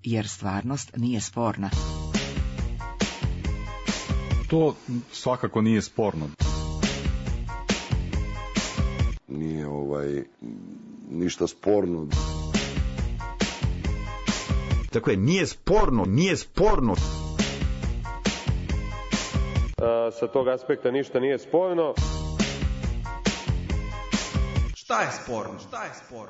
jer stvarnost nije sporna. To svakako nije sporno. Nije ništa sporno. Tako je, nije sporno, nije sporno. Sa tog aspekta ništa nije sporno. Šta je sporno? Šta je sporno?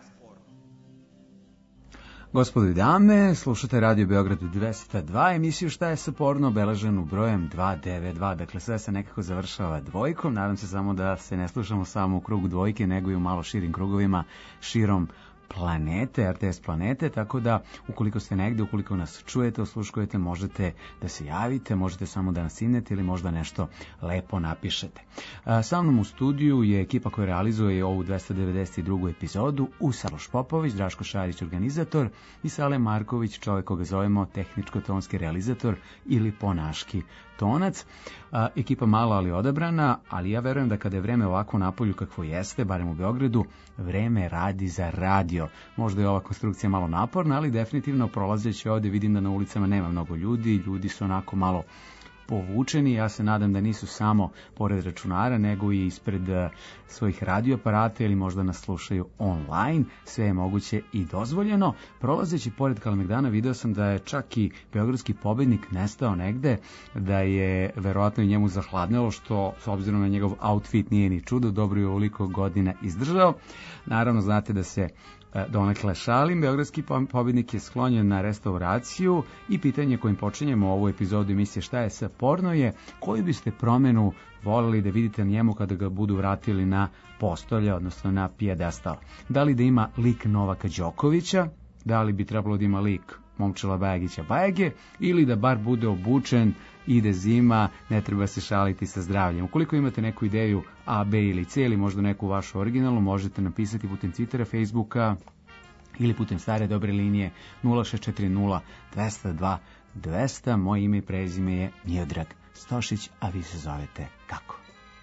Gospodo i dame, slušate Radio Beograd 202, emisiju Šta je sporno, obeleženu brojem 292, dakle sve se nekako završava dvojkom, nadam se samo da se ne slušamo samo u krugu dvojke, nego i u malo širim krugovima, širom planete, RTS planete, tako da ukoliko ste negde, ukoliko nas čujete, osluškujete, možete da se javite, možete samo da nas imnete ili možda nešto lepo napišete. Sa mnom u studiju je ekipa koja realizuje ovu 292. epizodu, Usaloš Popović, Draško Šarić, organizator, i Sale Marković, čovjek koga zovemo tehničko-tonski realizator ili ponaški tonac. Ekipa malo ali odabrana, ali ja verujem da kada je vreme ovako napolju kakvo jeste, barem u Beogradu, vreme radi za radio. Možda je ova konstrukcija malo naporna, ali definitivno prolazeći ovde vidim da na ulicama nema mnogo ljudi, ljudi su onako malo povučeni, ja se nadam da nisu samo pored računara, nego i ispred svojih radioaparata ili možda nas slušaju online, sve je moguće i dozvoljeno. Prolazeći pored Kalemegdana video sam da je čak i beogradski pobednik nestao negde, da je verovatno i njemu zahladnelo, što s obzirom na njegov outfit nije ni čudo, dobro je ovoliko godina izdržao. Naravno, znate da se donekle šalim, beogradski pobednik je sklonjen na restauraciju i pitanje kojim počinjemo ovu epizodu emisije Šta je sporno je koju biste promenu voleli da vidite njemu kada ga budu vratili na postolje, odnosno na pijedestal. Da li da ima lik Novaka Đokovića, da li bi trebalo da ima lik Momčila Bajagića Bajage, ili da bar bude obučen, ide zima, ne treba se šaliti sa zdravljem. Ukoliko imate neku ideju A, B ili C ili možda neku vašu originalnu, možete napisati putem Twittera, Facebooka ili putem stare dobre linije 0640 202 200. Moje ime i prezime je Miodrag Stošić, a vi se zovete kako?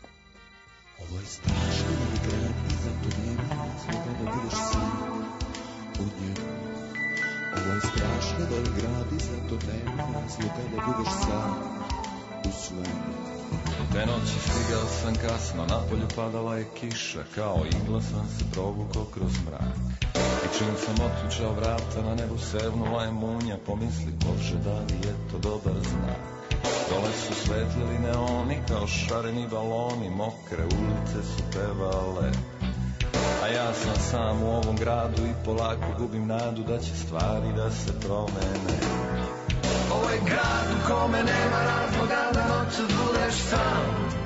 Ovo je strašno grad i zato nema razloga da budeš sam u njemu. Ovo je strašno velik grad i zato nema razloga da budeš sam u svemu. Te noći stigao sam kasno, napolju padala je kiša, kao igla sam se provukao kroz mrak. I čim sam otključao vrata, na nebu sevnula je munja, pomisli, Bože, da li je to dobar znak. Dole su svetlili neoni kao šareni baloni, mokre ulice su pevale. A ja sam sam u ovom gradu i polako gubim nadu da će stvari da se promene. Ovo je grad u kome nema razloga da noću budeš sam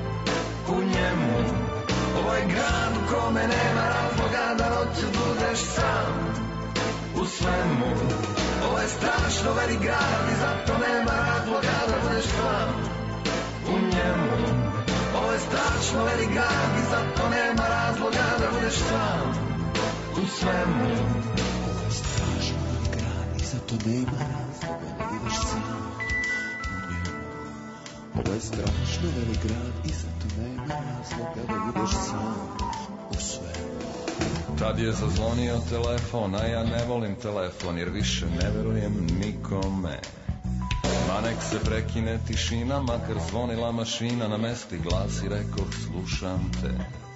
u njemu. Ovo je grad u kome nema razloga da noću budeš sam u svemu. Ovo je strašno velik grad i zato nema razloga da budeš sam u njemu. Ovo je strašno velik grad i zato nema razloga da budeš sam u svemu. Ovo je strašno velik grad i zato nema razloga da budeš sam u njemu. Ovo je strašno velik grad i zato nema razloga da budeš sam u svemu. Tad je zazvonio telefon, a ja ne volim telefon jer više ne verujem nikome. Ma nek se prekine tišina, makar zvonila mašina, na mesti glas i rekoh slušam te.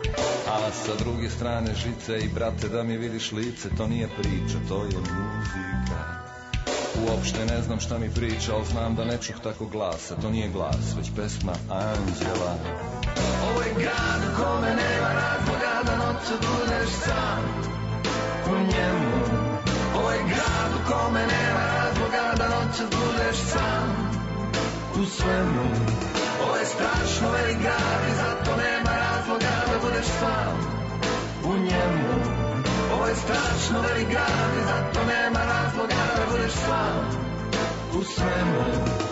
A sa druge strane žice i brate da mi vidiš lice, to nije priča, to je muzika. Uopšte ne znam šta mi priča, ali znam da ne čuh tako glasa, to nije glas, već pesma Anđela. Ovo je grad u kome nema razloga da noću budeš sam u njemu. Ovo je grad u kome nema razloga da noću budeš sam u svemu. Ovo je strašno velik grad i zato nema razloga da budeš sam u njemu. Ovo je strašno velik grad i zato nema razloga da budeš sam u svemu.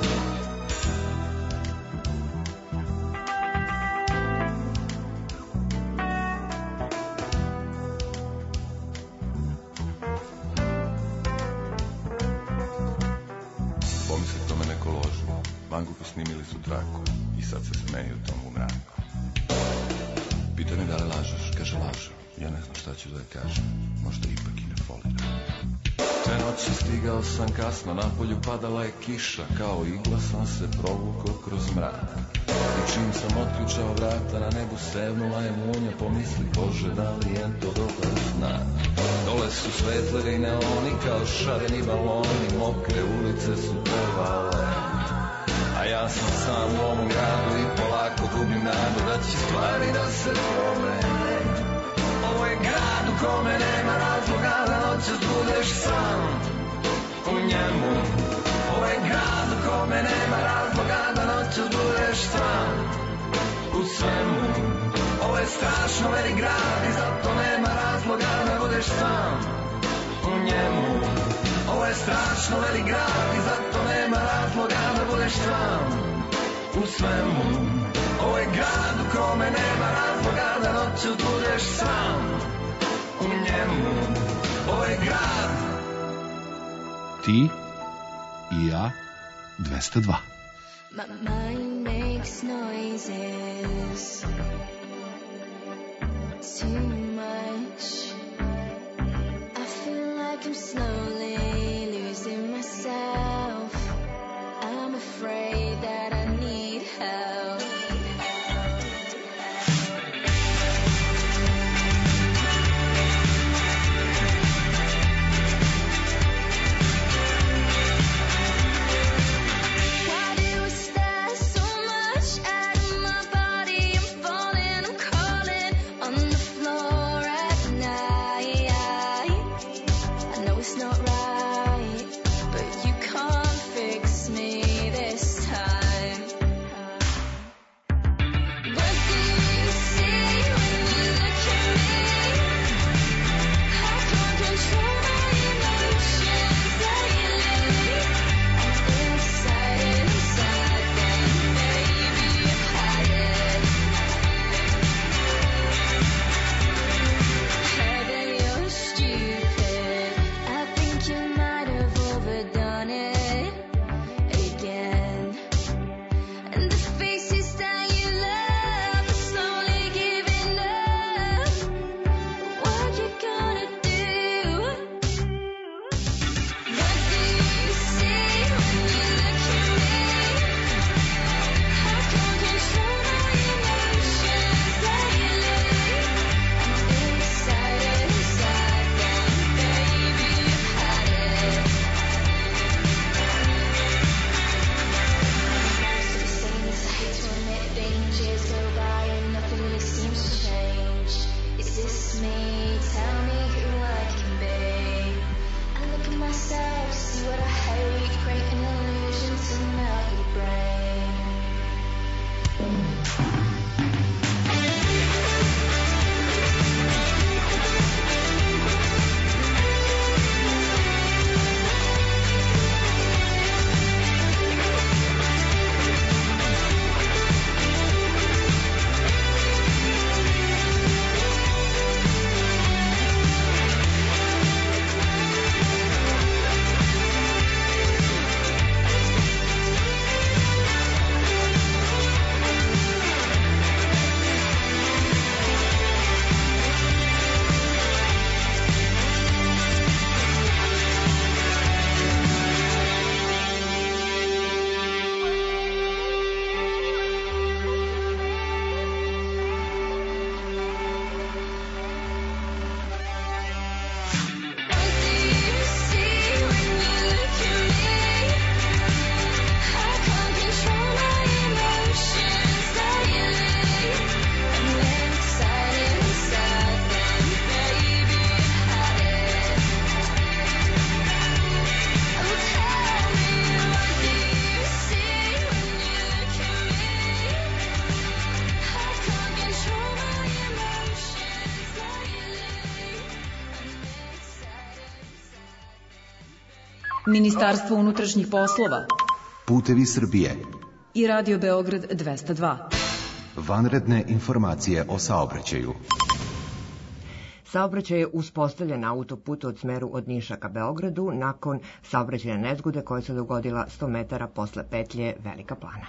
Mangupi snimili su traku i sad se smeju tomu mraku. Pita me da li lažeš, kaže lažem. Ja ne znam šta ću da kažem, možda ipak i ne foliram. Te noći noći stigao sam kasno, na polju padala je kiša, kao igla sam se provukao kroz mrak. I čim sam otključao vrata, na nebu sevnula je munja, pomisli, Bože, da li je to dobar znak. Dole su svetleri i neoni, kao šareni baloni, mokre ulice su pevale. A ja sam sam u ovom gradu i polako gubim nadu da će stvari da se promene. Ovo je grad u kome nema razloga da noćas budeš sam u njemu. Ovo je grad u kome nema razloga da noćas budeš sam u svemu. Ovo je strašno velik grad i zato nema razloga da budeš sam u njemu. Ovo je strašno velik grad i zato nema razloga da budeš sam u svemu. Ovo je grad u kome nema razloga da noću budeš sam u njemu. Ovo je grad. Ti i ja 202. My mind makes noises too much. I feel like I'm slowly losing myself. I'm afraid that I need help. Why do I stare so much out of my body? I'm falling, I'm crawling on the floor at night. I know it's not right, but you can't fix me this time. What do you see when you look at me? I can't control my emotions lately. I'm inside, then maybe I've had it. Heard that you're stupid. I think you might have overdone it again. And the faces that you love are slowly giving up. What you gonna do? What do you see when you look at me? I can't control my emotions lately. I'm inside, then maybe I've had it. Things I hate to admit, things years go by and nothing really seems to change. Is this me? Tell me who I can be. I look at myself, see what I hate, create an illusion to melt your brain. What do you see when you look at me? I can't control my emotions lately. I'm inside, then maybe I've had it. Oh, tell me, what do you see when you look at me? I can't control my emotions lately. Ministarstvo unutrašnjih poslova Putevi Srbije. i Radio Beograd 202. Vanredne informacije o saobraćaju. Saobraćaj je uspostavljen na autoputu od smeru od Niša ka Beogradu nakon saobraćajne nezgode koja se dogodila 100 metara posle petlje Velika Plana.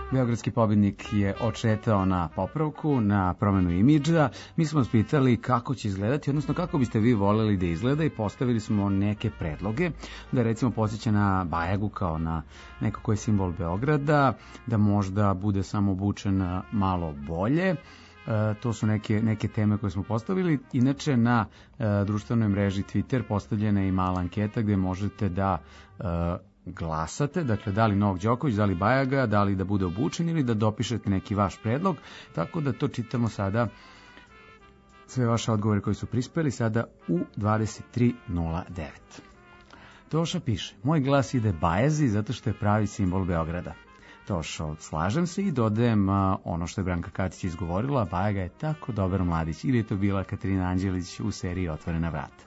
Beogradski pobednik je odšetao na popravku, na promenu imidža. Mi smo vas pitali kako će izgledati, odnosno kako biste vi voljeli da izgleda i postavili smo neke predloge, da recimo podsjeća na Bajagu kao na neko koji je simbol Beograda, da možda bude samo obučen malo bolje. To su neke teme koje smo postavili. Inače, na društvenoj mreži Twitter postavljena je i mala anketa gde možete da glasate, dakle da li Novak Đoković, da li Bajaga, da li da bude obučen ili da dopišete neki vaš predlog, tako da to čitamo sada, sve vaše odgovore koji su prispeli sada u 23.09. Toša piše, moj glas ide Bajazi zato što je pravi simbol Beograda. Tošo, slažem se i dodajem ono što je Branka Katić izgovorila, Bajaga je tako dobar mladić, ili je to bila Katarina Anđelić u seriji Otvorena vrata.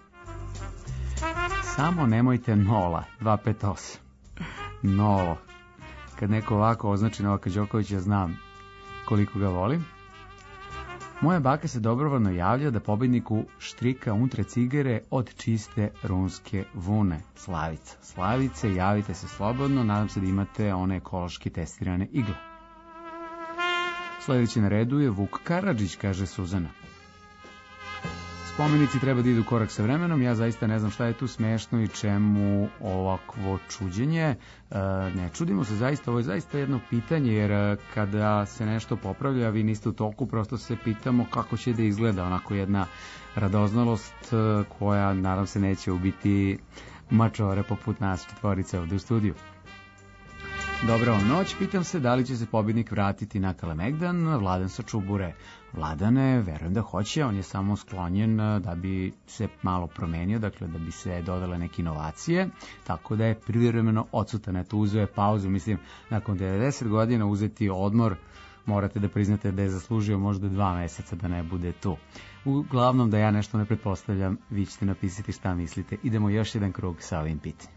Samo nemojte Nola, 258. Nolo. Kad neko ovako označi Novaka Đokovića, znam koliko ga volim. Moja baka se dobrovoljno javlja da pobedniku štrika untre cigare od čiste runske vune. Slavica. Slavice, javite se slobodno, nadam se da imate one ekološki testirane igle. Sledeći na redu je Vuk Karadžić, kaže Suzana. Spomenici treba da idu korak sa vremenom, ja zaista ne znam šta je tu smešno i čemu ovakvo čuđenje. Ne čudimo se zaista, ovo je zaista jedno pitanje, jer kada se nešto popravlja, vi niste u toku, prosto se pitamo kako će da izgleda, onako jedna radoznalost koja nadam se neće ubiti mačore poput nas četvorice ovde u studiju. Dobro vam noć, pitam se da li će se pobednik vratiti na Kalemegdan, Vladan sa Čubure. Vladane, verujem da hoće, on je samo sklonjen da bi se malo promenio, dakle da bi se dodale neke inovacije, tako da je privremeno odsutan, eto uzeo je pauzu, mislim, nakon 90 godina uzeti odmor, morate da priznate da je zaslužio možda 2 meseca da ne bude tu. Uglavnom da ja nešto ne pretpostavljam, vi ćete napisati šta mislite. Idemo još jedan krug sa ovim pitanjem.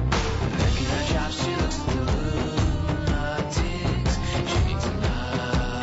She needs a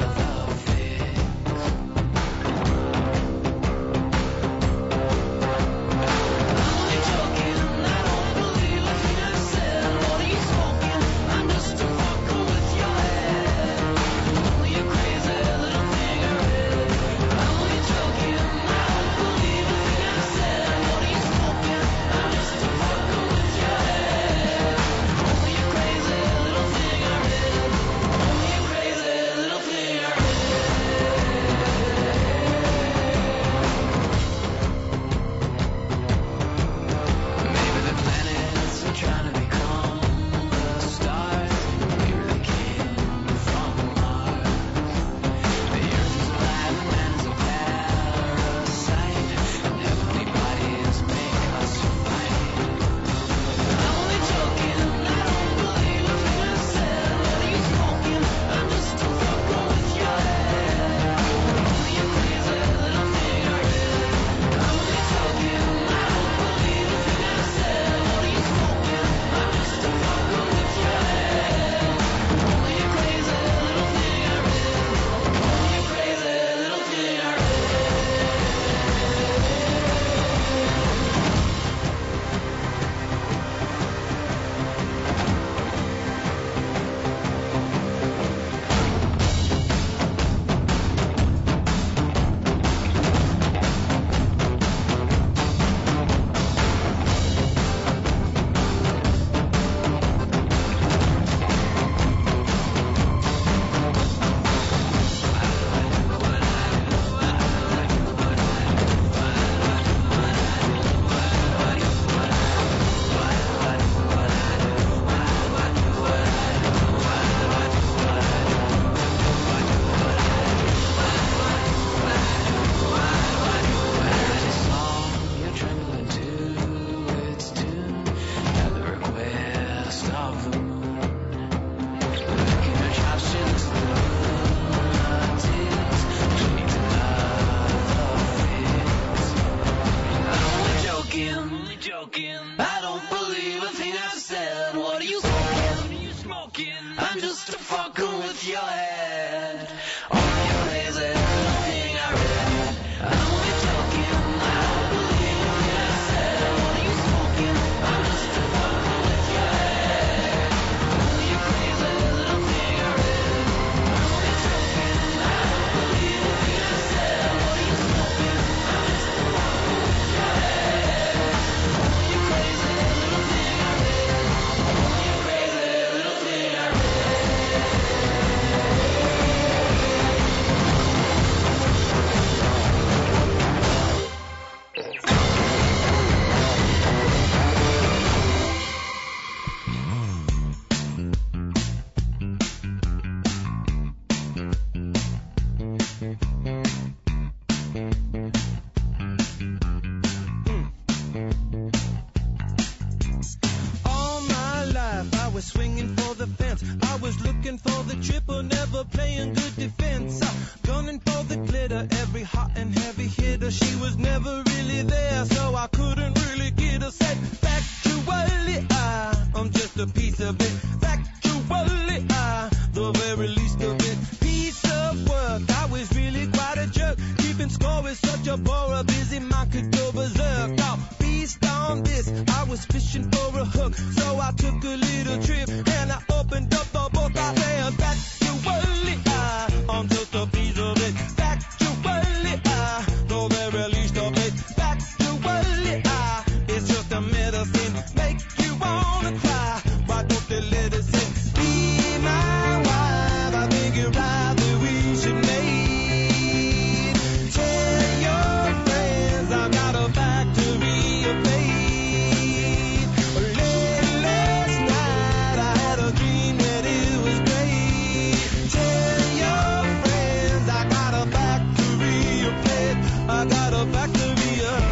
really there, so I couldn't really get a say. Factually, I'm just a piece of it. Factually, the very least of it. Piece of work, I was really quite a jerk. Keeping score with such a bore, a busy mind could go berserk. Now, feast on this, I was fishing for a hook, so I took a little trip and I opened up the book. I said, factually, I'm just a piece of it. Factually, the very least of it. Factually, it's just a medicine, make you wanna cry. Why don't they let us in? Be my wife, I think you're right that we should make. Tell your friends I've got a factory of faith. Late last night I had a dream that it was great. Tell your friends I got a factory of faith. I got a factory of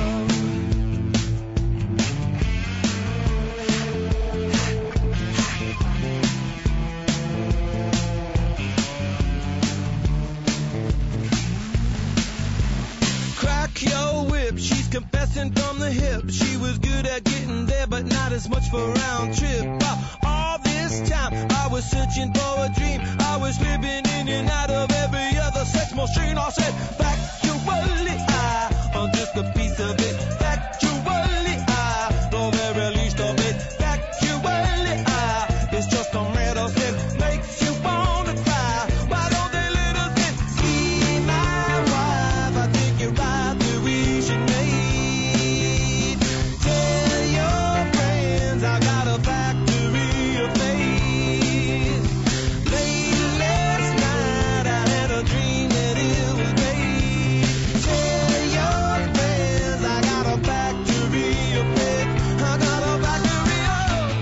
crack your whip, she's confessing from the hip. She was good at getting there, but not as much for round trip. All this time, I was searching for a dream. I was living in and out of every other sex machine. I said, factually, I'm just a piece of it. Factually, the very least of it. Factually, it's just a medicine, makes you wanna cry. Why don't they let us in? Be my wife, I think you're right that we should make. Tell your friends I got a factory of faith. Late last night I had a dream that it was great. Tell your friends I got a factory of faith. I got a factory of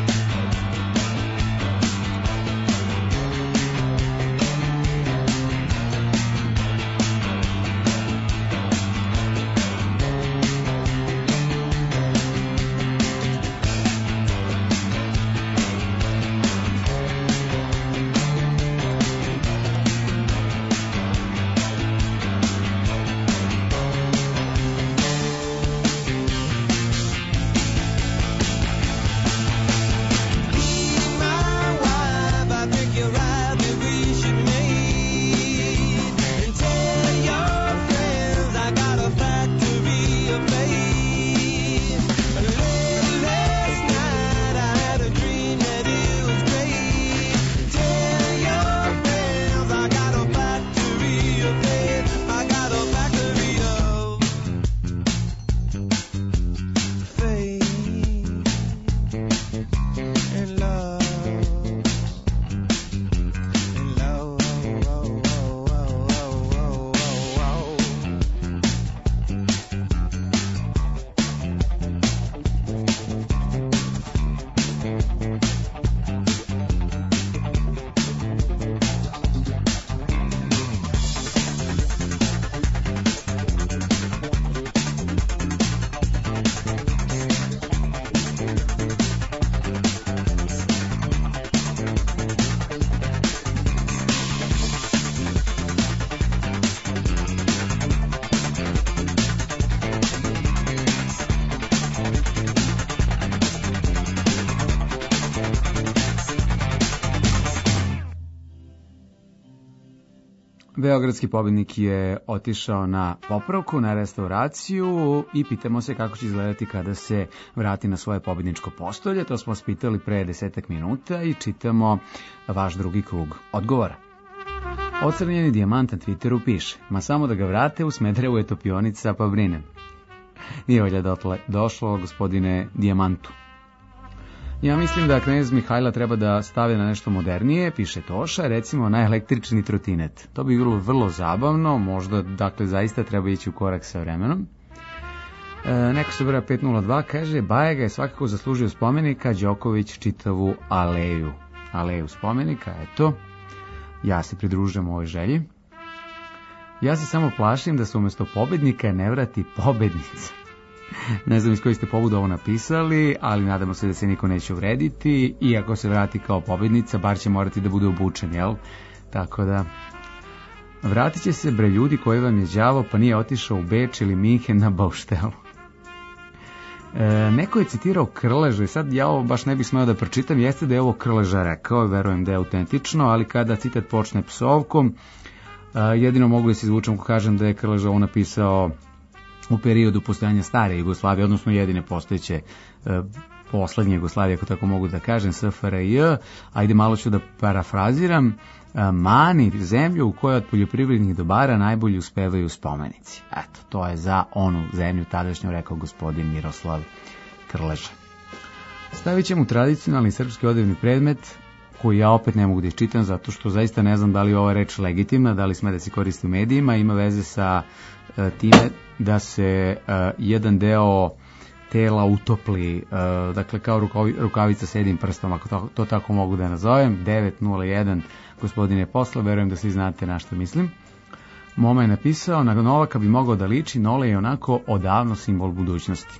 Beogradski pobednik je otišao na popravku, na restauraciju i pitamo se kako će izgledati kada se vrati na svoje pobedničko postolje. To smo vas pitali pre 10 minuta i čitamo vaš drugi krug odgovora. Ocrnjeni dijamant na Twitteru piše: ma samo da ga vrate, u Smederevu je topionica, pa brinem. Nije valjda došlo, gospodine Dijamantu. Ja mislim da knez Mihajla treba da stave na nešto modernije, piše Toša, recimo na električni trotinet. To bi bilo vrlo zabavno, možda, dakle, zaista treba ići u korak sa vremenom. Neko se broja 502 kaže: Bajega je svakako zaslužio spomenika, Đoković čitavu aleju. Aleju spomenika, eto. Ja se pridružujem ovoj želji. Ja se samo plašim da se umjesto pobednika ne vrati pobednica. Ne znam iz koji ste pobuda ovo napisali, ali nadamo se da se niko neće uvrediti, i ako se vrati kao pobednica, bar će morati da bude obučen, jel? Tako da, vratit će se bre ljudi koji vam je đavo, pa nije otišao u Beč ili Minhen na bauštelu. Neko je citirao Krleža i sad ja ovo baš ne bih smeo da pročitam, jeste da je ovo Krleža rekao, verujem da je autentično, ali kada citat počne psovkom, jedino mogu da se izvučem ko kažem da je Krleža ovo napisao u periodu postojanja stare Jugoslavije, odnosno jedine postojeće poslednje Jugoslavije, ako tako mogu da kažem, SFRJ. Ajde, malo ću da parafraziram. Mani zemlju u kojoj od poljoprivrednih dobara najbolje uspevaju spomenici. Eto, to je za onu zemlju tadašnju rekao gospodin Miroslav Krleža. Stavit ćemo tradicionalni srpski odevni predmet koji ja opet ne mogu da iščitam zato što zaista ne znam da li je ova reč legitimna, da li sme da se koristi u medijima, ima veze sa time da se jedan deo tela utopli, dakle kao rukavica s jednim prstom, ako to tako mogu da nazovem. 901, gospodine posla, verujem da svi znate na što mislim. Moma je napisao, na Novaka bi mogao da liči, Nole je onako odavno simbol budućnosti.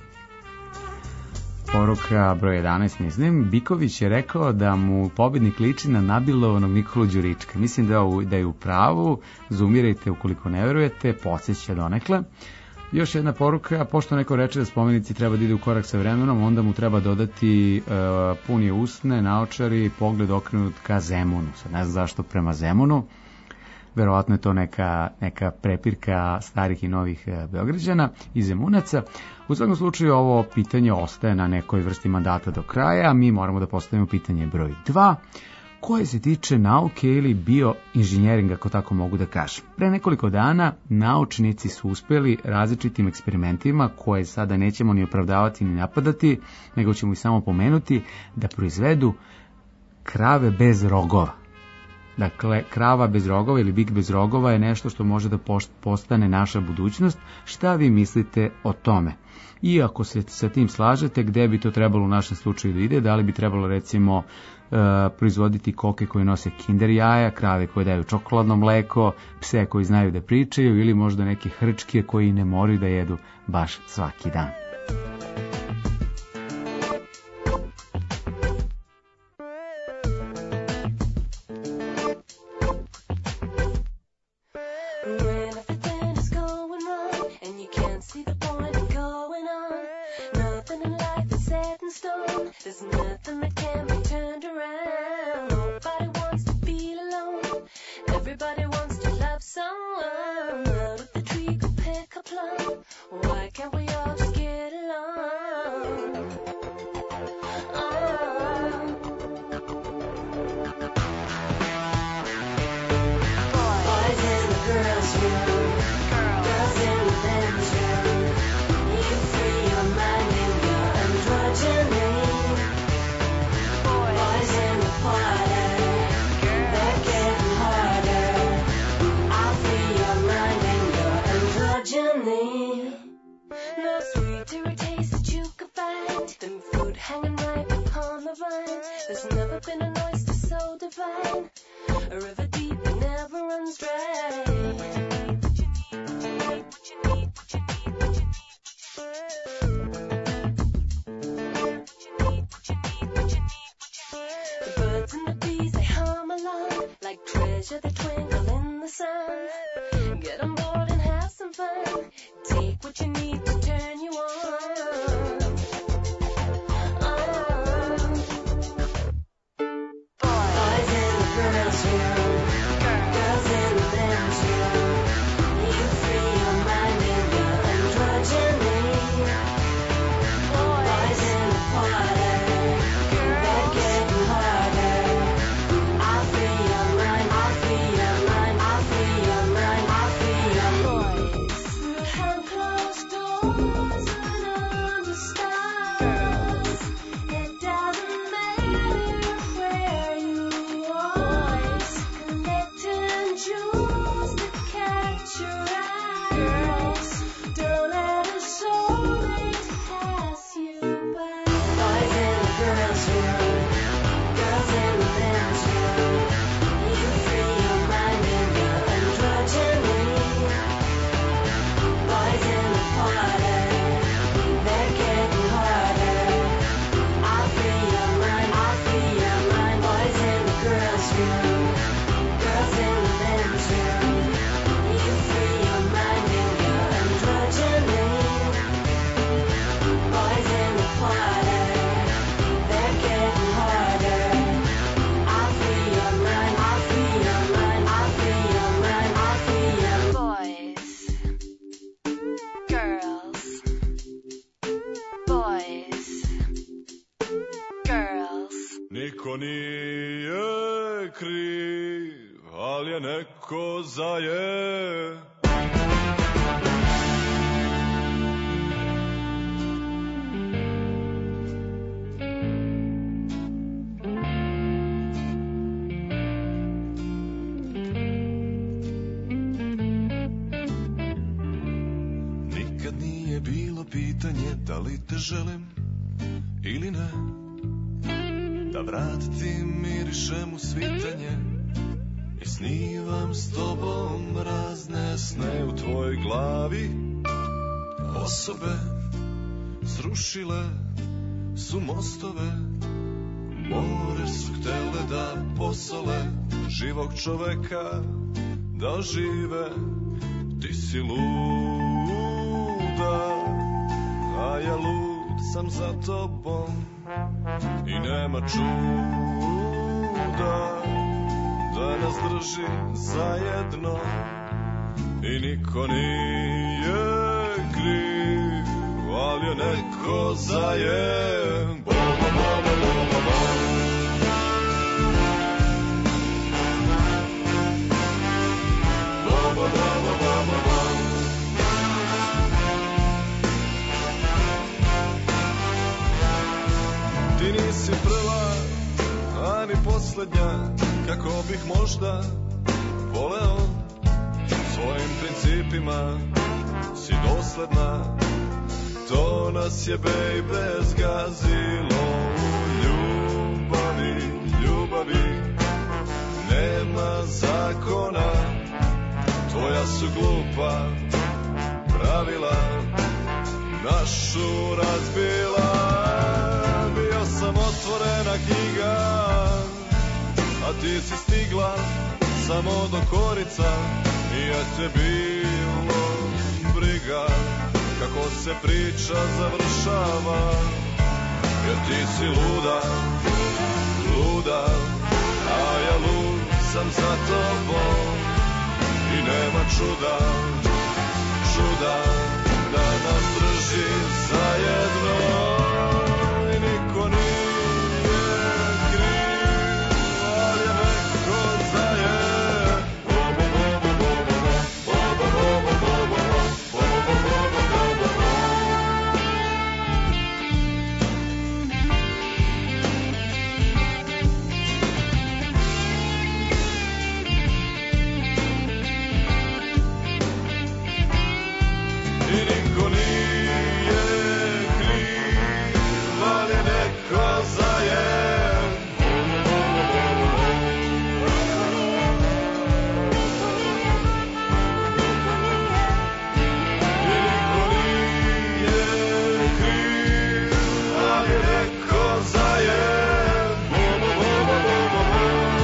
Poruka broj 11, mislim, Biković je rekao da mu pobednik liči na nabilovanog Nikolu Đurička. Mislim da je u pravu, zoomirajte ukoliko ne verujete, podsjeća donekle. Još jedna poruka, pošto neko reče da spomenici treba da ide u korak sa vremenom, onda mu treba dodati punije usne, naočari, pogled okrenut ka Zemunu. Sad ne znam zašto prema Zemunu, verovatno je to neka prepirka starih i novih Beograđana i Zemunaca. U svakom slučaju ovo pitanje ostaje na nekoj vrsti mandata do kraja, mi moramo da postavimo pitanje broj 2, koje se tiče nauke ili bioinženjeringa, ako tako mogu da kažem. Pre nekoliko dana naučnici su uspeli različitim eksperimentima, koje sada nećemo ni opravdavati ni napadati, nego ćemo ih samo pomenuti, da proizvedu krave bez rogova. Dakle, krava bez rogova ili bik bez rogova je nešto što može da postane naša budućnost. Šta vi mislite o tome? I ako se sa tim slažete, gde bi to trebalo u našem slučaju da ide? Da li bi trebalo recimo proizvoditi koke koje nose kinder jaja, krave koje daju čokoladno mleko, pse koji znaju da pričaju ili možda neke hrčke koji ne moraju da jedu baš svaki dan? Boys, girls. Niko nije kriv, ali je neko zaje. Nikad nije bilo pitanje da li te želim ili ne. Da vratiti mirišem u svitanje i snivam s tobom razne sne u tvojoj glavi. Osobe srušile su mostove, more su htele da posole živog čoveka da ožive. Ti si luda, a ja lud sam za tobom i nema čuda da nas drži zajedno i niko nije kriv, ali je neko zajem. Bo, bo, bo, bo, bo, bo, bo. Bo, bo, bo, bo, bo, bo, bo. Ti nisi prva, ani poslednja, kako bih možda voleo. Svojim principima si dosledna, to nas je, baby, zgazilo. Ljubavi, ljubavi, nema zakona, tvoja su glupa pravila našu razbila. Bio sam otvorena knjiga, a ti si stigla samo do korica i je te bilo briga kako se priča završava. Jer ti si luda, luda, a ja lud sam za tobom i nema čuda, čuda da nas drži zajedno i niko nije kriv, ali je neko zajem. Bo, bo, bo, bo, bo, bo, bo, bo, bo, bo, bo, bo, bo, bo, bo, bo, bo. I niko nije kriv, ali je neko zajem. I niko nije kriv, ali je neko zajem. Bo, bo, bo, bo, bo, bo, bo.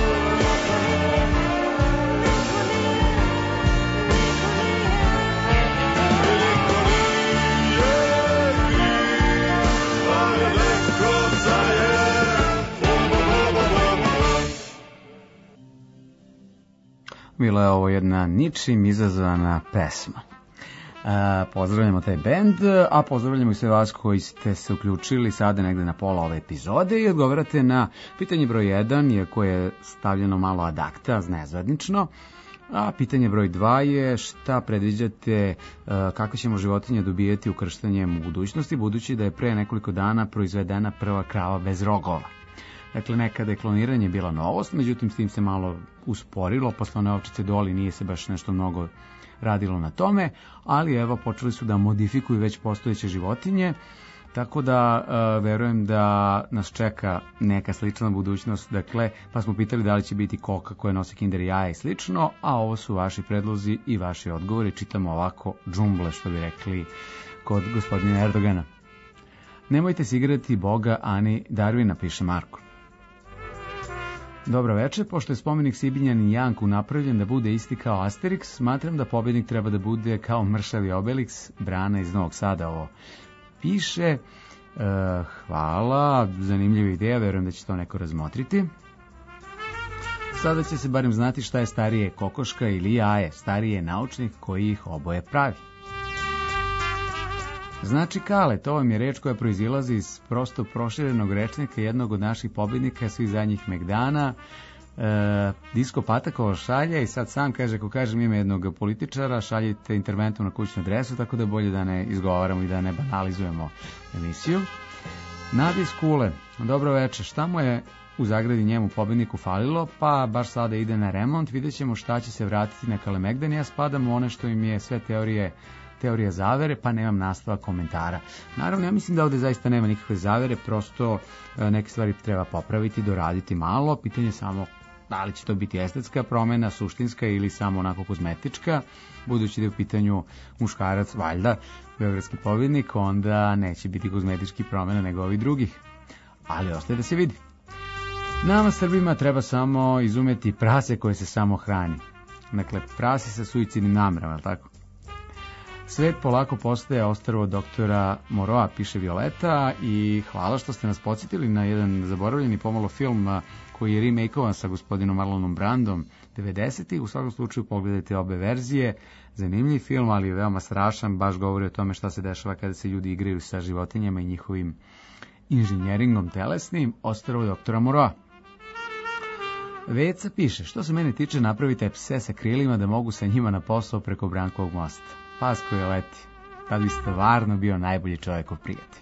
Bila je ovo jedna ničim izazvana pesma. Pozdravljamo taj bend, a pozdravljamo i sve vas koji ste se uključili sada negde na pola ove epizode i odgovarate na pitanje broj 1, iako je stavljeno malo ad acta, nezvanično. A pitanje broj 2 je šta predviđate, kakve ćemo životinje dobijeti ukrštanjem u budućnosti, budući da je pre nekoliko dana proizvedena prva krava bez rogova. Dakle, nekada je kloniranje bila novost, međutim s tim se malo usporilo, posle one ovčice Doli nije se baš nešto mnogo radilo na tome, ali evo počeli su da modifikuju već postojeće životinje, tako da verujem da nas čeka neka slična budućnost, dakle, pa smo pitali da li će biti koka koja nosi kinder jaja i slično, a ovo su vaši predlozi i vaši odgovori, čitamo ovako džumble, što bi rekli kod gospodina Erdogana. Nemojte se igrati Boga Ani Darwina, piše Marko. Dobro večer, pošto je spomenik Sibinjani Janku napravljen da bude isti kao Asterix, smatram da pobednik treba da bude kao mršavi Obelix, Brana iz Novog Sada ovo piše. Hvala, zanimljiva ideja, verujem da će to neko razmotriti. Sada će se barem znati šta je starije, kokoška ili jaje. Starije je naučnik koji ih oboje pravi. Znači kale, to vam je reč koja proizilazi iz prosto proširenog rečnika jednog od naših pobednika svih zadnjih megdana. Disko Patakova šalje i sad sam kaže, ako kažem ime jednog političara, šaljite interventom na kućnu adresu, tako da bolje da ne izgovaramo i da ne banalizujemo emisiju. Nadi Skule, dobro večer, šta mu je u zagradi njemu pobedniku falilo, pa baš sada ide na remont, vidjet ćemo šta će se vratiti na Kalemegdan. Ja spadam u one što im je sve teorija zavere, pa nemam nastavak komentara. Naravno, ja mislim da ovde zaista nema nikakve zavere, prosto neke stvari treba popraviti, doraditi malo, pitanje samo da li će to biti estetska promena, suštinska ili samo onako kozmetička, budući da je u pitanju muškarac, valjda, beogradski pobednik, onda neće biti kozmetički promena nego ovih drugih. Ali ostaje da se vidi. Nama Srbima treba samo izumeti prase koje se samo hrani. Dakle, prase sa suicidnim namerama, je li tako? Svet polako postaje ostrvo doktora Moroa, piše Violeta, i hvala što ste nas podsjetili na jedan zaboravljeni pomalo film koji je remakeovan sa gospodinom Marlonom Brandom 90-ih. U svakom slučaju pogledajte obe verzije. Zanimljiv film, ali je veoma strašan, baš govori o tome šta se dešava kada se ljudi igraju sa životinjama i njihovim inženjeringom telesnim. Ostrvo doktora Moroa. Veca piše, što se mene tiče, napravite pse sa krilima da mogu sa njima na posao preko Brankovog mosta. Pas koji leti. Tad bi stvarno bio najbolji čovjekov prijatelj.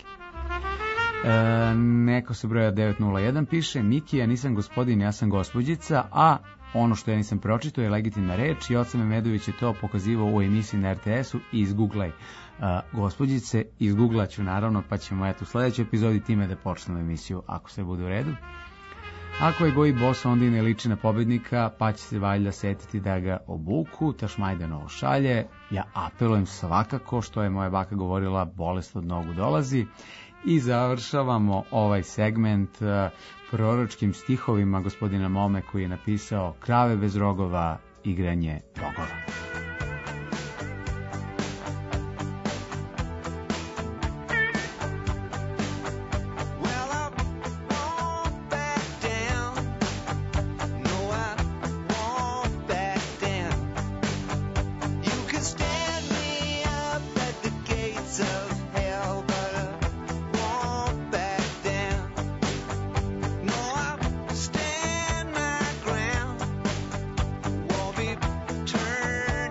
Neko se broja 901 piše, Miki, ja nisam gospodin, ja sam gospođica, a ono što ja nisam pročitao je legitimna reč i Oca Memedović je to pokazivao u emisiji na RTS-u i izguglaj gospođice, izguglaću naravno, pa ćemo u sledećoj epizodi time da počnemo emisiju, ako sve bude u redu. Ako je Goji Bos, onda i ne liči na pobednika, pa će se valjda setiti da ga obuku. Tašmajdanovo šalje, ja apelujem svakako, što je moja baka govorila, bolest od nogu dolazi. I završavamo ovaj segment proročkim stihovima gospodina Mome, koji je napisao Krave bez rogova, igranje bogova. Turn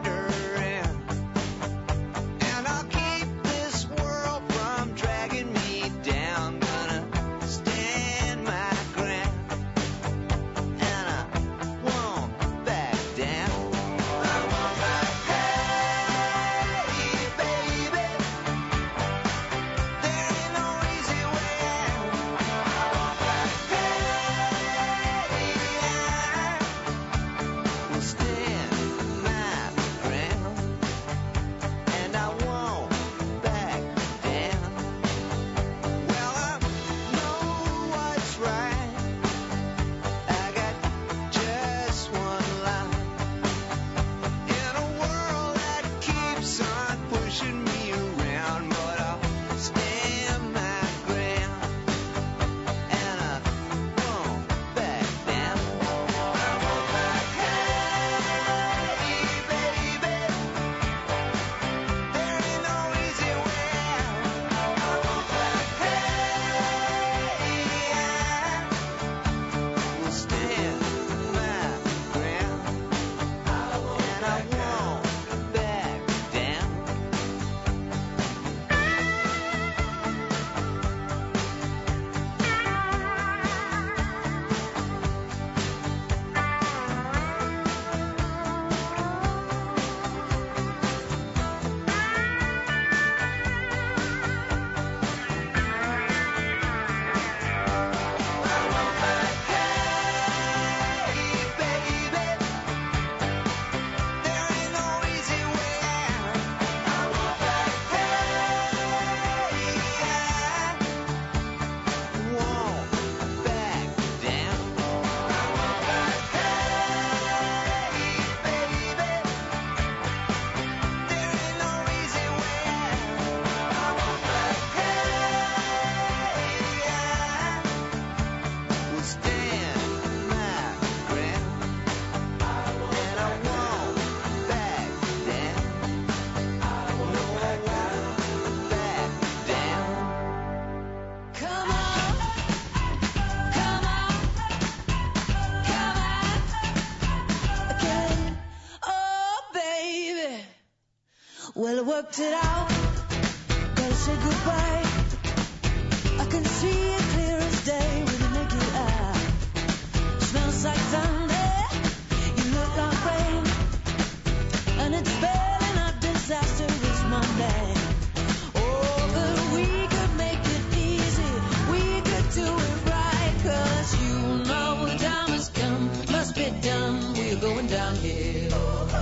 worked it out. Gotta say goodbye. I can see it clear as day with the naked eye. Smells like thunder. You look like rain. And it's spelling out disastrous Monday. Oh, but we could make it easy. We could do it right. 'Cause you know the time has come. Must be done. We're going downhill.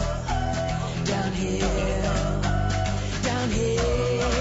Downhill. Downhill.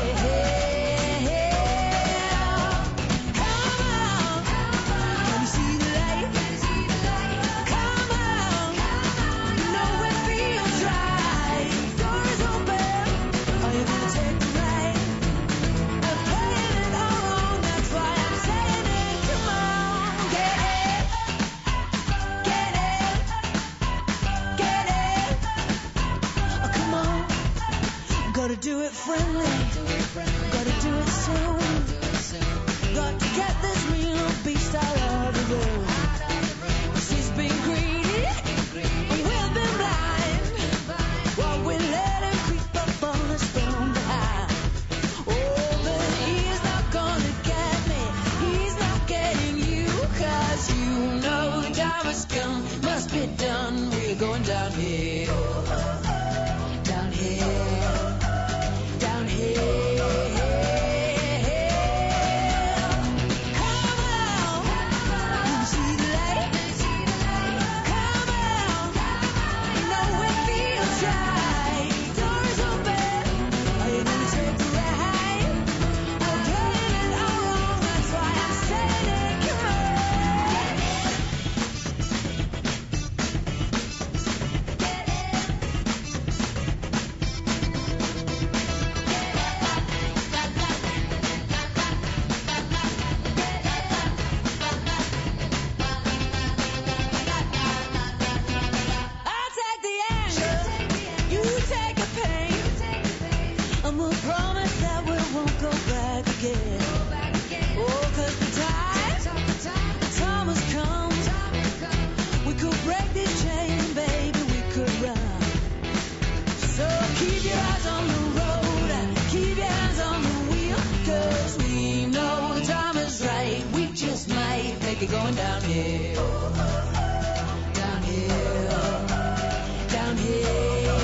Gotta do it friendly, gotta do it soon. Got to get this real beast out of the room. She's been greedy, and we've been blind. While we let him creep up on us from behind. Oh, but he's not gonna get me, he's not getting you. 'Cause you know the time has come, must be done. We're going downhill, downhill. Going downhill, downhill, downhill.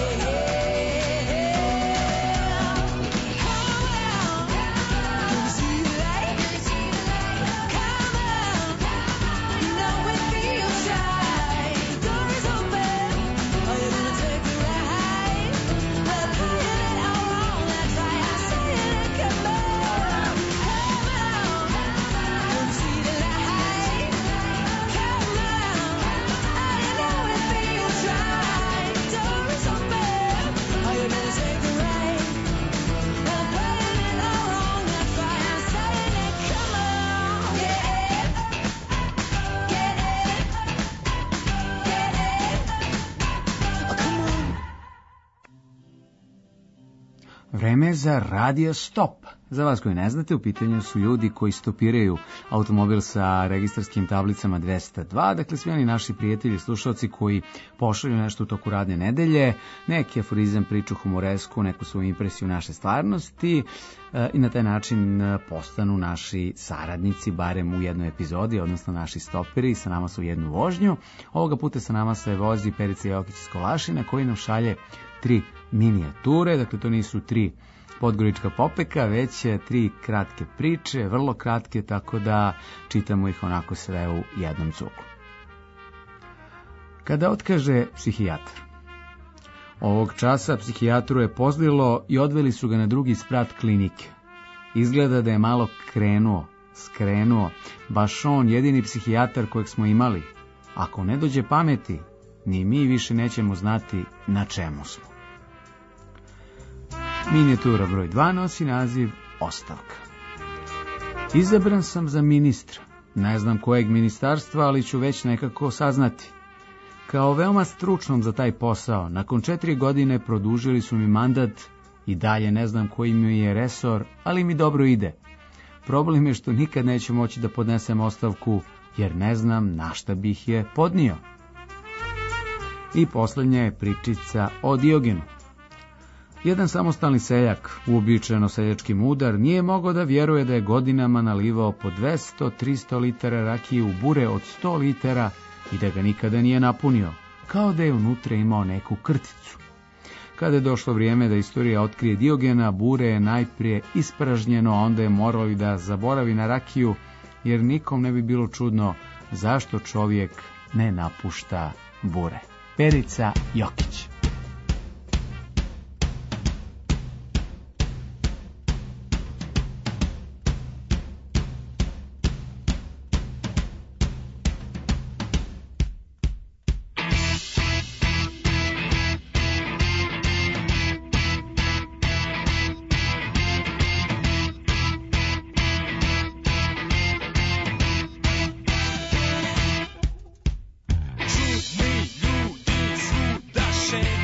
Vreme za radio stop. Za vas koji ne znate, u pitanju su ljudi koji stopiraju automobil sa registarskim tablicama 202, dakle svi oni naši prijatelji, slušalci koji pošalju nešto u toku radne nedelje, neki aforizam, priču humoresku, neku svoju impresiju naše stvarnosti i na taj način postanu naši saradnici, barem u jednoj epizodi, odnosno naši stoperi, sa nama su u jednu vožnju. Ovoga puta sa nama se vozi Perica Jokić iz Kolašina, koji nam šalje 3 minijature, dakle to nisu 3 podgorička popeka, već 3 kratke priče, vrlo kratke, tako da čitamo ih onako sve u jednom cugu. Kada otkaže psihijatar. Ovog časa psihijatru je pozlilo i odveli su ga na drugi sprat klinike. Izgleda da je malo skrenuo, baš on jedini psihijatar kojeg smo imali. Ako ne dođe pameti, ni mi više nećemo znati na čemu smo. Minijatura broj 2 nosi naziv Ostavka. Izabran sam za ministra. Ne znam kojeg ministarstva, ali ću već nekako saznati. Kao veoma stručnom za taj posao, nakon 4 godine produžili su mi mandat i dalje ne znam koji mi je resor, ali mi dobro ide. Problem je što nikad neću moći da podnesem ostavku, jer ne znam na šta bih je podnio. I poslednja je pričica o Diogenu. Jedan samostalni seljak, uobičajeno seljački mudar, nije mogao da vjeruje da je godinama nalivao po 200-300 litara rakije u bure od 100 litara i da ga nikada nije napunio, kao da je unutra imao neku krticu. Kada je došlo vrijeme da istorija otkrije Diogena, bure je najprije ispražnjeno, a onda je moralo i da zaboravi na rakiju, jer nikom ne bi bilo čudno zašto čovjek ne napušta bure. Perica Jokić. Čudni ljudi svuda šetaju,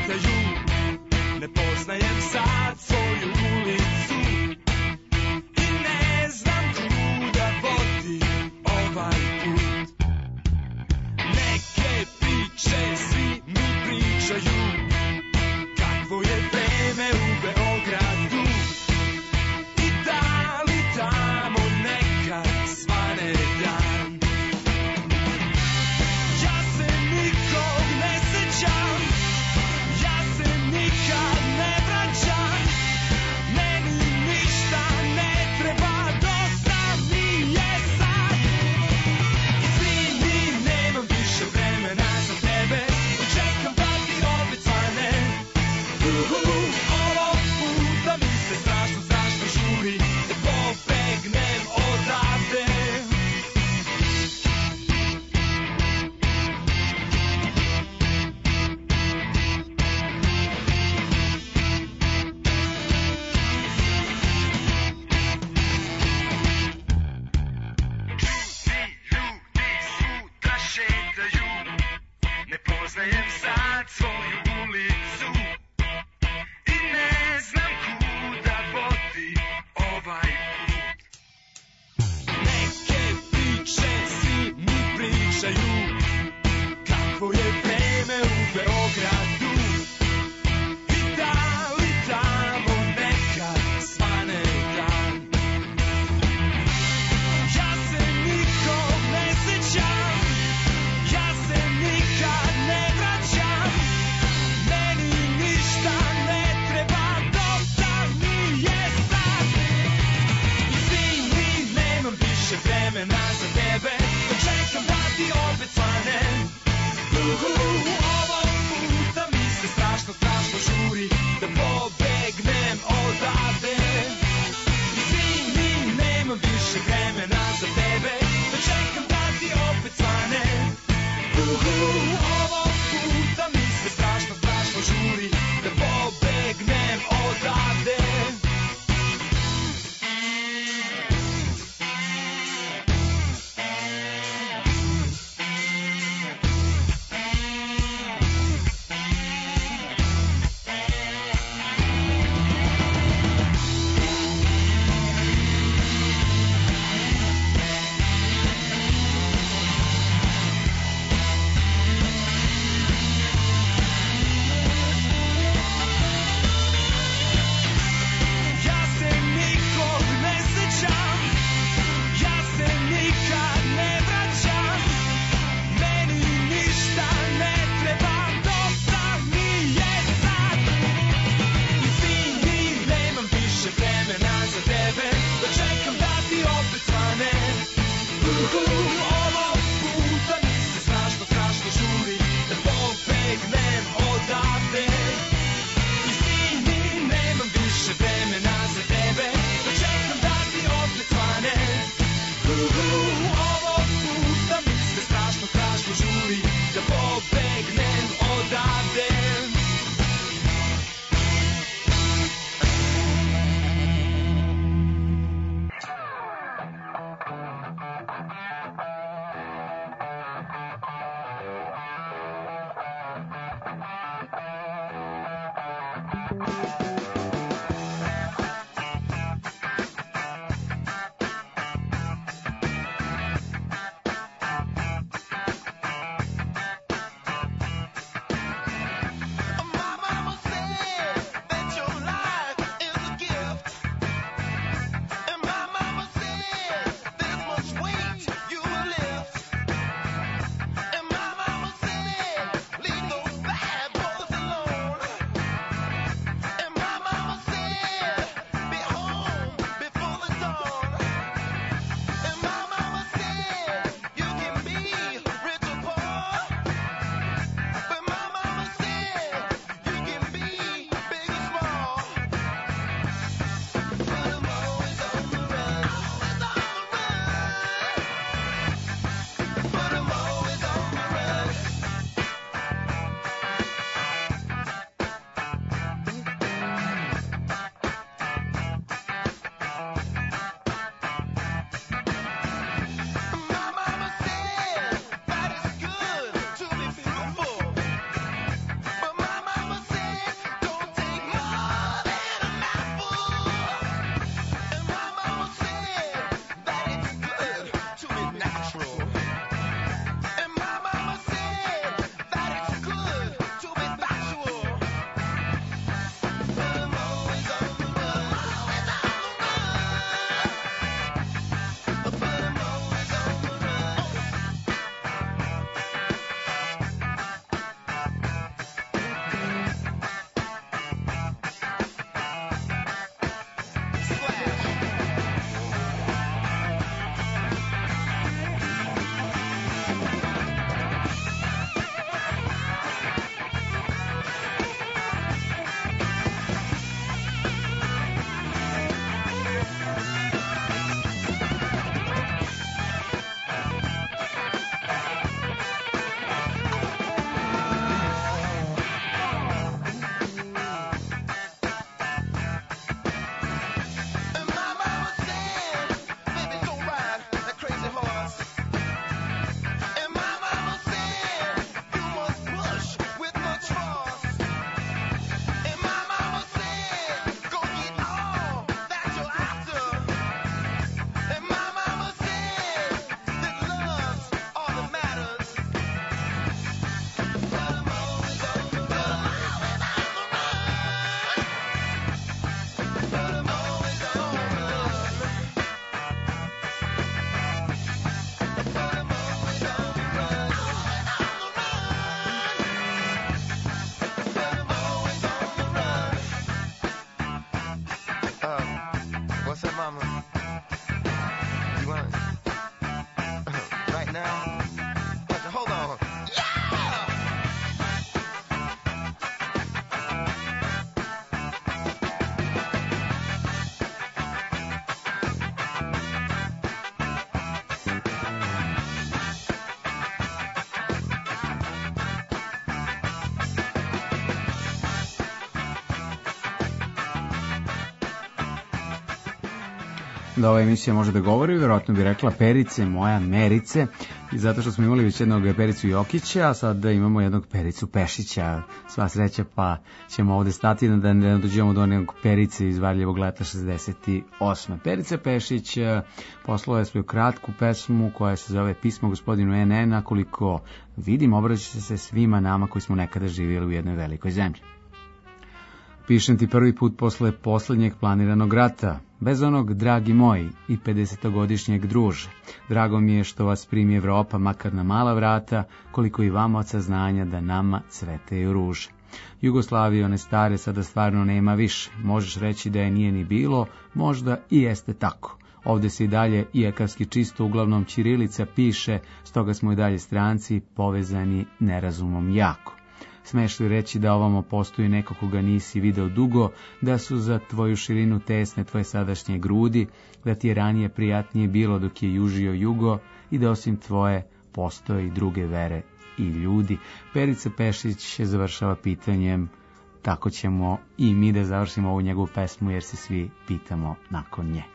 da ova emisija može da govori, vjerojatno bi rekla Perice, moja Merice, i zato što smo imali već jednog Pericu Jokića, a sada imamo jednog Pericu Pešića, sva sreća, pa ćemo ovde stati da ne dođemo do onog Perice iz Varljevog leta 68. Perica Pešić poslao je svoju kratku pesmu koja se zove Pismo gospodinu NN, koliko vidim obraća se svima nama koji smo nekada živjeli u jednoj velikoj zemlji. Pišem ti prvi put posle poslednjeg planiranog rata, bez onog dragi moji i 50-godišnjeg druže. Drago mi je što vas primi Evropa, makar na mala vrata, koliko i vama od saznanja da nama cveteju ruže. Jugoslavije one stare sada stvarno nema više, možeš reći da je nije ni bilo, možda i jeste tako. Ovde se i dalje ijakavski čisto uglavnom ćirilica piše, stoga smo i dalje stranci povezani nerazumom jako. Smeš li reći da ovamo postoji neko koga nisi video dugo, da su za tvoju širinu tesne tvoje sadašnje grudi, da ti je ranije prijatnije bilo dok je južio jugo i da osim tvoje postoje i druge vere i ljudi. Perica Pešić završava pitanjem, tako ćemo i mi da završimo ovu njegovu pesmu jer se svi pitamo nakon nje.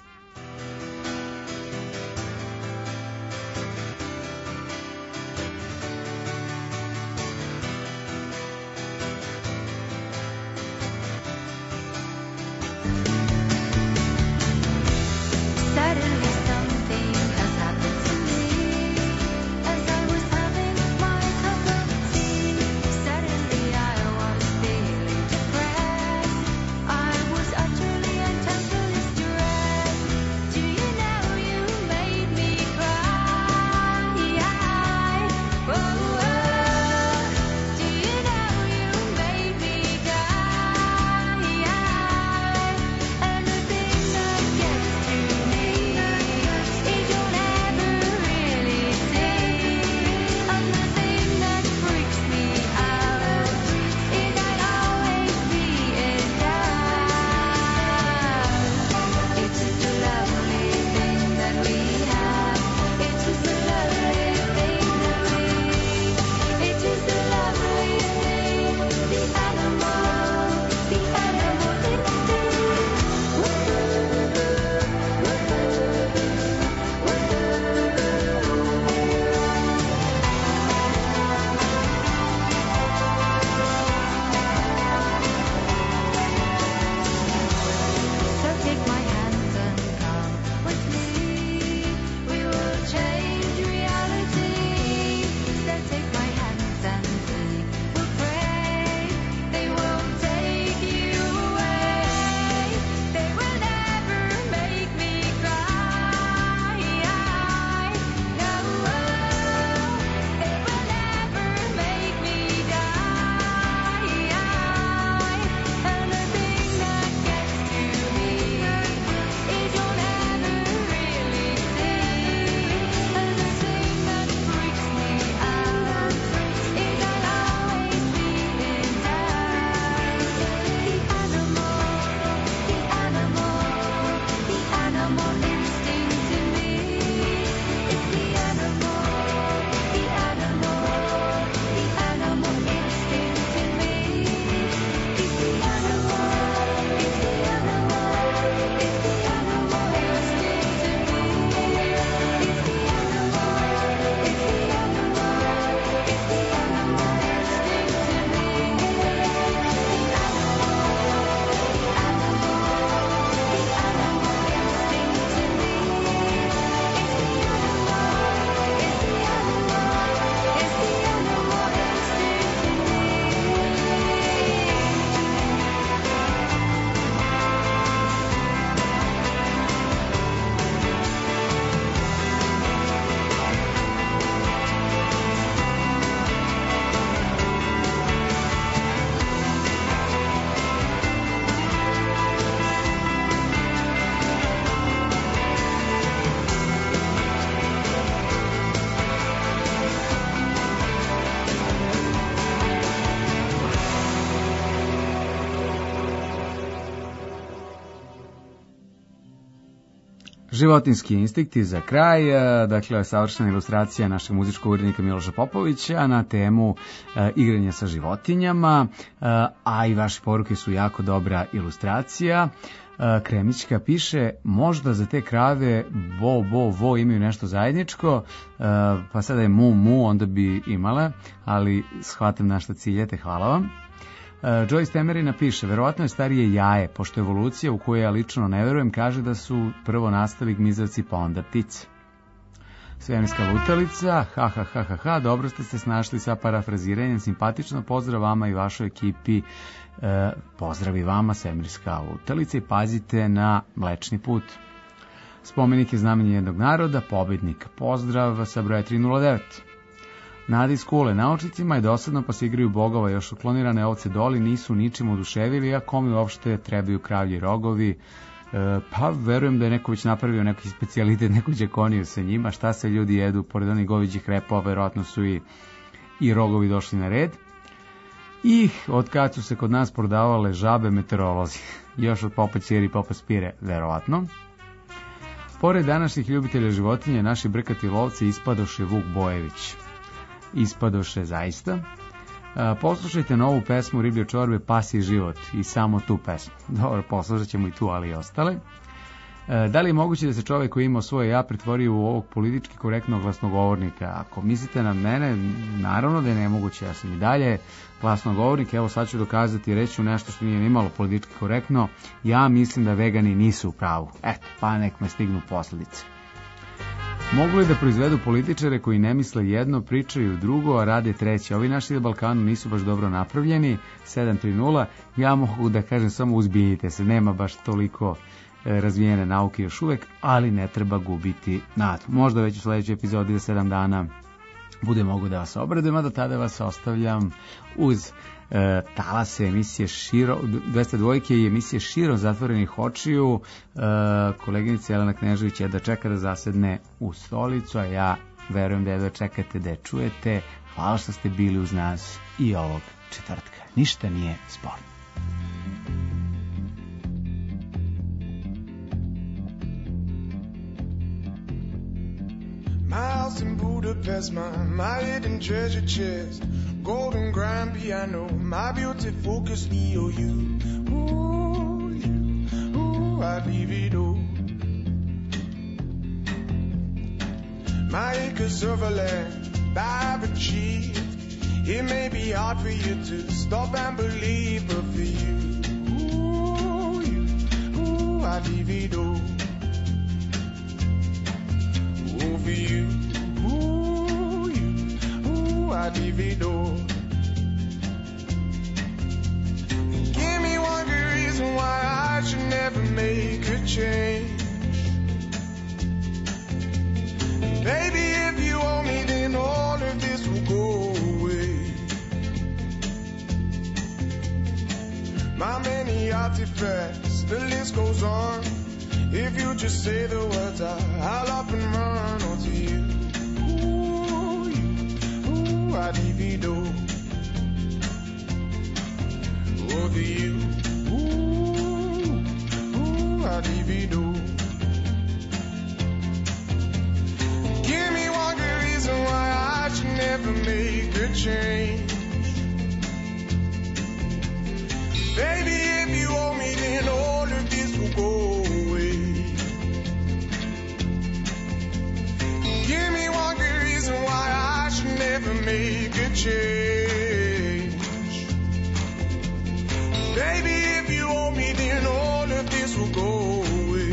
Do Životinski instinkti za kraj, dakle savršena ilustracija našeg muzičkog urednika Miloša Popovića na temu igranja sa životinjama, a i vaše poruke su jako dobra ilustracija. Kremićka piše, možda za te krave vo imaju nešto zajedničko, pa sada je mu, onda bi imala, ali shvatam na šta ciljete, hvala vam. Joyce Temerina piše, verovatno je starije jaje, pošto evolucija u koju ja lično ne verujem kaže da su prvo nastali gmizavci pa onda ptice. Svemirska lutalica, ha, dobro ste se snašli sa parafraziranjem, simpatično, pozdrav vama i vašoj ekipi, pozdrav i vama Svemirska lutalica i pazite na Mlečni put. Spomenik je znamenje jednog naroda, pobednik, pozdrav sa broja 309. Nadi iz Kule, naučnicima je dosadno pa se igraju bogova, još uklonirane ovce doli nisu ničim oduševili, a kom uopšte trebaju kravlji rogovi, pa verujem da je neko već napravio neki specijalitet, neku đakoniju sa njima, šta se ljudi jedu, pored onih goviđih repova, verovatno su i rogovi došli na red. I od kad su se kod nas prodavale žabe, meteorolozi, još od Popa Ćiri i Popa Spire, verovatno. Pored današnjih ljubitelja životinje, naši brkati lovci ispadoše Vuk Bojević. Ispadoše zaista. Poslušajte novu pesmu Riblje čorbe Pasji život i samo tu pesmu. Dobro, poslušat ćemo i tu, ali i ostale. Da li je moguće da se čovjek koji ima svoje ja pretvori u ovog politički korektnog glasnogovornika? Ako mislite na mene, naravno da je nemoguće, ja sam i dalje glasnogovornik, evo sad ću dokazati i reći nešto što nije nimalo politički korektno, ja mislim da vegani nisu u pravu. Eto, pa nek me stignu posljedice. Mogu li da proizvedu političare koji ne misle jedno, pričaju drugo, a rade treće? Ovi naši na Balkanu nisu baš dobro napravljeni, 730, ja mogu da kažem samo uzbiljite se, nema baš toliko razvijene nauke još uvek, ali ne treba gubiti nadu. Možda već u sledećoj epizodi za 7 dana bude mogu da vas obradujem, a do tada vas ostavljam uz talase emisije Širo, 202 i emisije Širo zatvorenih očiju. Koleginica Jelena Knežević je da čeka da zasedne u stolicu, a ja verujem da je da čekate da je čujete. Hvala što ste bili uz nas i ovog četvrtka. Ništa nije sporno. My house in Budapest, my hidden treasure chest, golden grand piano, my beauty focus, EOU. Ooh, I leave it all. My acres of land I've achieved. It may be hard for you to stop and believe, but for you, ooh, I leave it all. For you, I divido. Give me one good reason why I should never make a change. Baby, if you owe me, then all of this will go away. My many artifacts, the list goes on. If you just say the words, I'll up and run onto you. Ooh, I divido. Over you. Ooh, I divido. Give me one good reason why I should never make a change. Baby, if you owe me, then all of this will go. Give me one good reason why I should never make a change. Baby, if you owe me, then all of this will go away.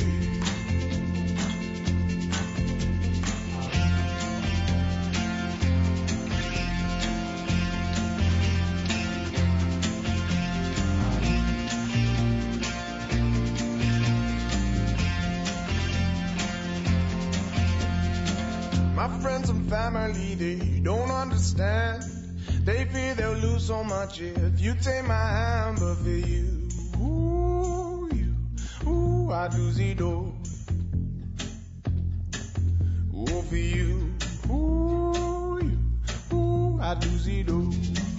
My friends and family, they don't understand. They fear they'll lose so much if you take my hand. But for you, I do the door. For you, I do the door.